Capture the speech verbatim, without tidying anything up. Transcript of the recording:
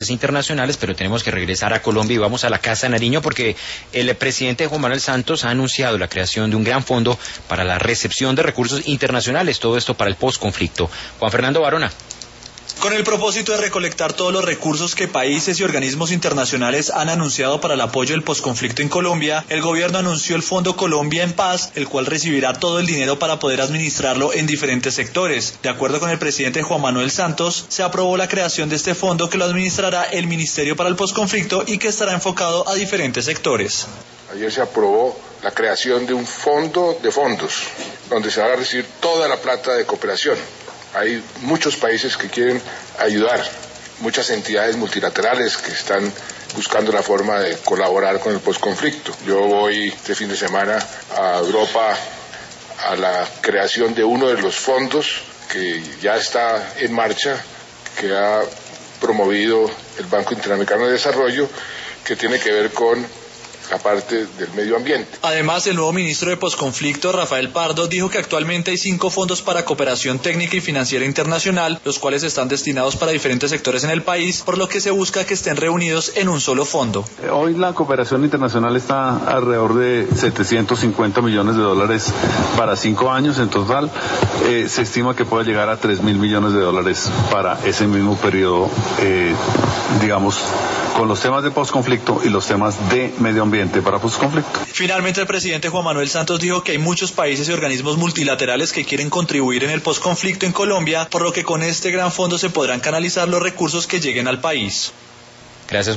internacionales, pero tenemos que regresar a Colombia y vamos a la Casa de Nariño porque el presidente Juan Manuel Santos ha anunciado la creación de un gran fondo para la recepción de recursos internacionales, todo esto para el posconflicto. Juan Fernando Barona. Con el propósito de recolectar todos los recursos que países y organismos internacionales han anunciado para el apoyo del posconflicto en Colombia, el gobierno anunció el Fondo Colombia en Paz, el cual recibirá todo el dinero para poder administrarlo en diferentes sectores. De acuerdo con el presidente Juan Manuel Santos, se aprobó la creación de este fondo que lo administrará el Ministerio para el Posconflicto y que estará enfocado a diferentes sectores. Ayer se aprobó la creación de un fondo de fondos, donde se va a recibir toda la plata de cooperación. Hay muchos países que quieren ayudar, muchas entidades multilaterales que están buscando la forma de colaborar con el posconflicto. Yo voy este fin de semana a Europa a la creación de uno de los fondos que ya está en marcha, que ha promovido el Banco Interamericano de Desarrollo, que tiene que ver con la parte del medio ambiente. Además, el nuevo ministro de Posconflicto, Rafael Pardo, dijo que actualmente hay cinco fondos para cooperación técnica y financiera internacional, los cuales están destinados para diferentes sectores en el país, por lo que se busca que estén reunidos en un solo fondo. Hoy la cooperación internacional está alrededor de setecientos cincuenta millones de dólares para cinco años en total. Eh, se estima que puede llegar a tres mil millones de dólares para ese mismo periodo, eh, digamos, con los temas de posconflicto y los temas de medio ambiente para posconflicto. Finalmente, el presidente Juan Manuel Santos dijo que hay muchos países y organismos multilaterales que quieren contribuir en el posconflicto en Colombia, por lo que con este gran fondo se podrán canalizar los recursos que lleguen al país. Gracias.